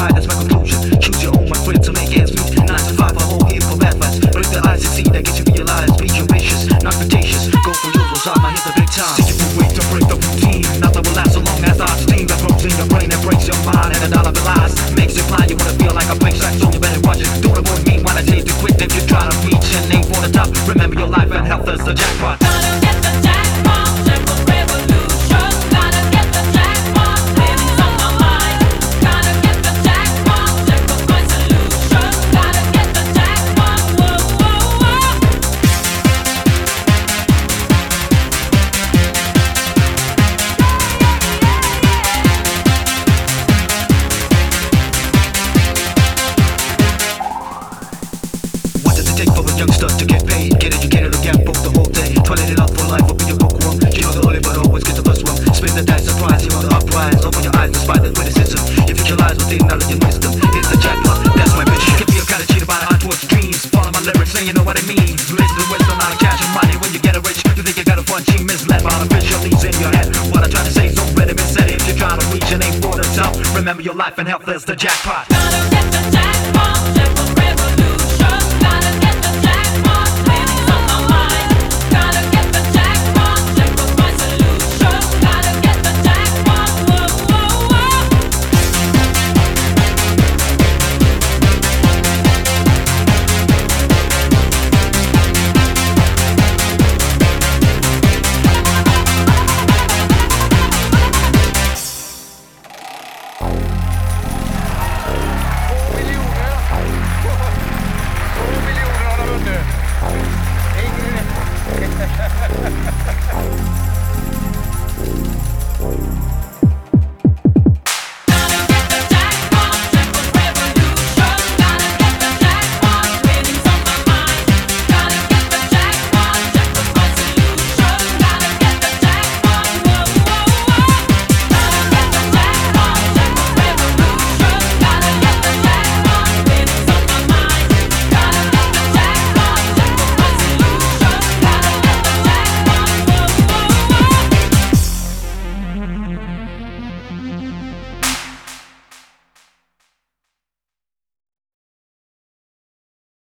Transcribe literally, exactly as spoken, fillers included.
high, that's my conclusion. Choose your own, my friend, to make ends meet. Nine to five, I hold here for advice. But if the eyes you see, that gets you realize. Be ambitious, not fictitious. Go for yours, was I hit the big time. See you for way to break the routine. Nothing will last so long as our steam that grows in your brain and breaks your mind. And a dollar lies makes it blind. You wanna feel like a fake sack, so you better watch it. Don't avoid me when I tell you to quit. If you try to reach and aim for the top, remember your life and health is the jackpot. Gotta get the jackpot, jackpot revolution. Gotta get the jackpot, living's on my mind. Gotta get the jackpot, jackpot my solution. Gotta get the jackpot, whoa, whoa, whoa. What does it take for a youngster to get paid? Get educated or get broke the whole day. Toilet it out for life, open your bookworm. You know the early but always get the first one. Spin the dice, surprise, you on the uprise. Open your eyes despite the criticism. You visualize within knowledge and wisdom. It's the jackpot, that's my mission. Can be a kind of cheated by the eye towards dreams. Follow my lyrics and you know what it means. Listen to wisdom, not cash and money. When you get rich, you think you got a fun cheat, misled by artificial leads in your head. What I try to say is don't let it be said. If you're trying to reach and aim for the top, remember your life and health is the jackpot. Gotta get the jackpot, jackpot revolution. Gotta get the jackpot, living's on my mind. Gotta get the jackpot, jackpot my solution. Gotta get the jackpot, whoa, whoa, whoa. Två miljoner. Två miljoner har de vunnit. Ingen idé.